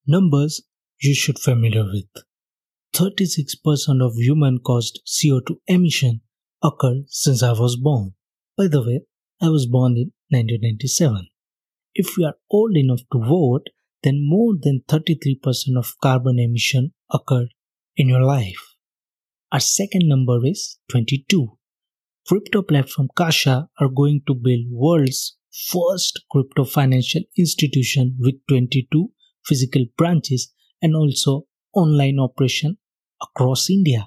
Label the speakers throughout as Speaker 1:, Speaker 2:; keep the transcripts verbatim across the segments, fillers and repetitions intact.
Speaker 1: Numbers you should familiar with. thirty-six percent of human-caused C O two emission occurred since I was born. By the way, I was born in nineteen ninety-seven. If you are old enough to vote, then more than thirty-three percent of carbon emission occurred in your life. Our second number is twenty-two. Crypto platform Kasha are going to build world's first crypto financial institution with twenty-two physical branches and also online operation across India.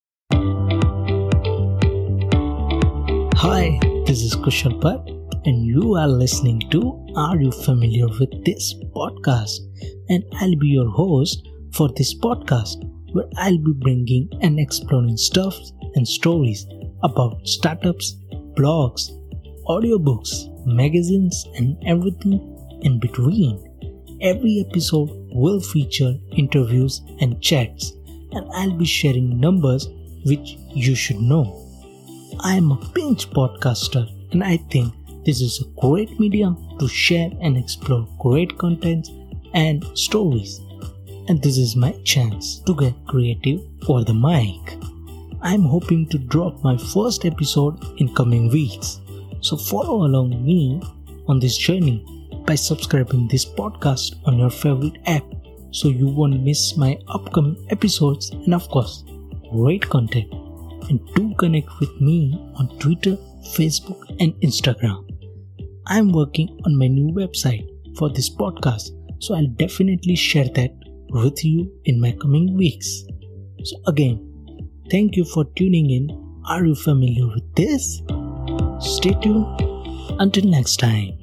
Speaker 1: Hi, this is Kushal Bhatt and you are listening to Are You Familiar with This Podcast? And I'll be your host for this podcast where I'll be bringing and exploring stuff and stories about startups, blogs, audiobooks, magazines and everything in between. Every episode will feature interviews and chats, and I'll be sharing numbers which you should know. I am a binge podcaster and I think this is a great medium to share and explore great content and stories. And this is my chance to get creative over the mic. I'm hoping to drop my first episode in coming weeks. So follow along me on this journey by subscribing this podcast on your favorite app so you won't miss my upcoming episodes and of course great content. And do connect with me on Twitter, Facebook and Instagram. I'm working on my new website for this podcast, so I'll definitely share that with you in my coming weeks. So again, thank you for tuning in. Are you familiar with this? Stay tuned. Until next time.